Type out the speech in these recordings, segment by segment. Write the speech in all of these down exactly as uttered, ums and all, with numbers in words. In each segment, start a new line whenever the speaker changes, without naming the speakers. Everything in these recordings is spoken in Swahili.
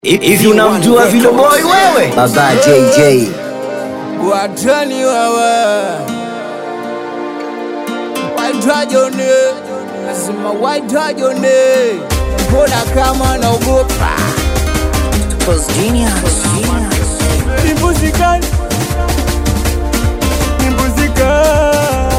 Hivi unamjua Video Boy wewe? Baba J J.
Watani wewe Wajajone Nasema wajajone Mbona kama naogopa
Cause genius
Nimbuzikani Nimbuzikani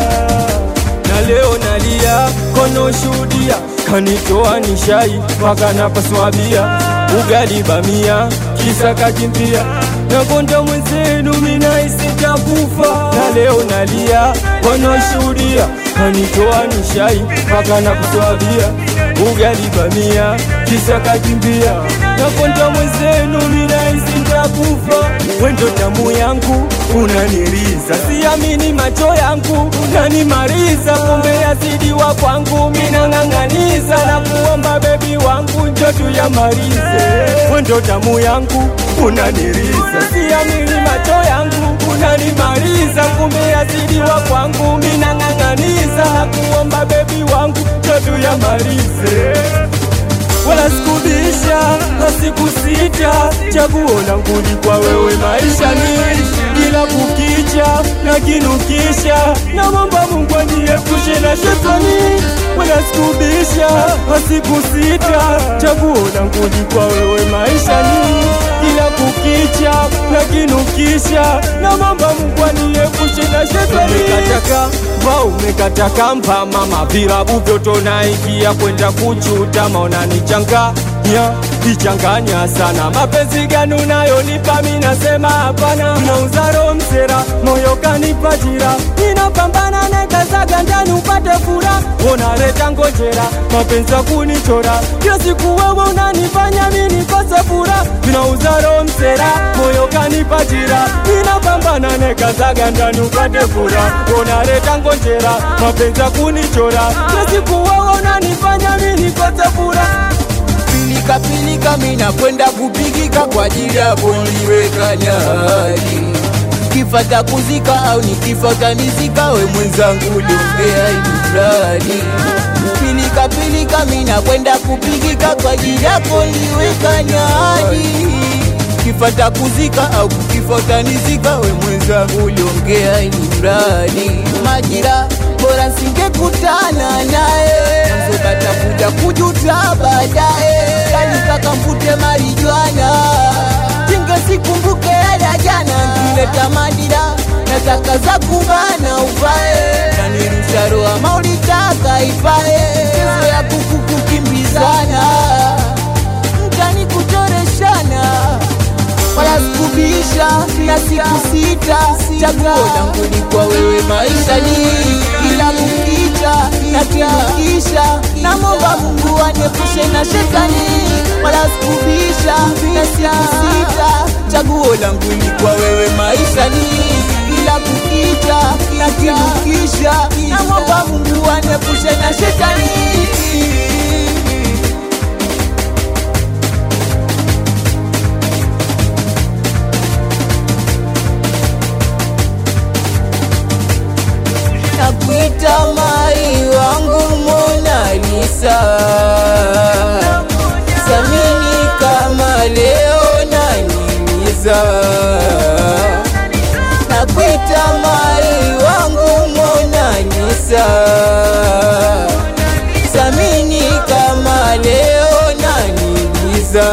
Na leo nalia kono shuhudia Kanitoa nishai Waka napaswabia Ugali bamia Kisa kakimpia Na konda mwenzenu mina isita kufa Na leo nalia kono shuhudia Kanitoa nishai Waka napaswabia Ugali bamia Kisa kakimpia Na konda mwenzenu mina isita kufa Wendo damu yangu unaniriza Siamini macho yangu unanimariza Kumbe asidiwa kwangu mina ng'ang'aniza Na kuomba baby wangu njotu ya marize Wendo damu yangu unaniriza Siamini macho yangu unanimariza Kumbe asidiwa kwangu mina ng'ang'aniza Na kuomba baby wangu njotu ya marize Wala sikubisha, na siku sita Chaguo langu ni kwa wewe maisha ni Kila kukicha, na kinukisha Na mamba Mungu aniepushe na shetani Wala sikubisha, na siku sita Chaguo langu ni kwa wewe maisha ni Kila kukicha, na kinukisha Na mamba Mungu aniepushe na shetani Umekataka, wa umekataka mpa mama Vilabu vyoto naikia kwenda kuchuta maona ni changa ya ichanganya sana mapenzi gani unayonipa mimi nasema hapana unauza roho msera moyo kanipa jira ninapambana na kazaga ndani upate furaha unaleta ngojera mapenzi kunichora kila siku wewe unanifanya mimi nikose furaha unauza roho msera moyo kanipa jira ninapambana na kazaga ndani upate furaha unaleta ngojera mapenzi kunichora kila siku wewe unanifanya mimi nikose furaha Pilika pilika mina kwenda kupigika kwa ajili ya boliweka nyari Kifata kuzika au nikifata nizika we mwenzangu liongea ilulani Pilika pilika mina kwenda kupigika kwa ajili ya boliweka nyari Kifata kuzika au kifata nizika we mwenzangu liongea ilulani Majira bora singekutana nae Mzobata kuja kujuta baadae Kanika mvute marijuana Tinga sikumbuke ya jana Ngileta madira Nataka za kubana uvae Nanirusha roa maulitaka ipae Kezo ya kuku kukimbizana Mtani kutoreshana Wala sikubisha na siku sita Chaguo langu ni kwa wewe maisha ni Kila kukicha na kinukisha Na momba Mungu anepushe na shetani Wala sikubisha na siku sita Chaguo langu ni kwa wewe maisha ni Kila kukicha na kinukisha Na momba Mungu anepushe na shetani Nakuita mai wangu Mona Lisa Samini kama leo nanimiza Nakuita mai wangu Mona Lisa Samini kama leo nanimiza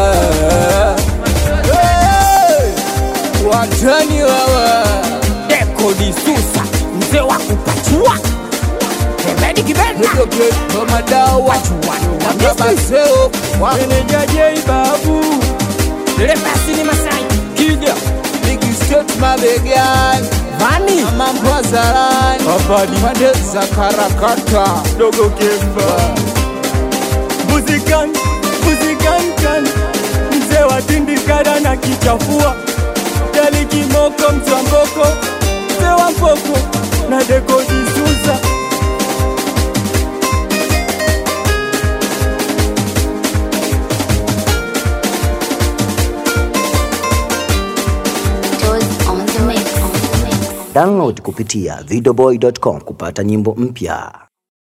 hey! Watani wawa Deko Disusa Mzee wa kupachua Kemedi kibenda Nitoke kama dawa Na baseo Meneja J Babu Lepasi ni Masai Kida Bigi State mabegani Vani Mambo wa Zarani Wapadi Pande za Karakata Dogo Kemba Muzikani Muzikani kani Mzee wa tindikada na kichafua Dali kimoko mtuamboko Mzee wa mpoko na Deko Disusa
Download kupitia videoboy dot com kupata nyimbo mpya.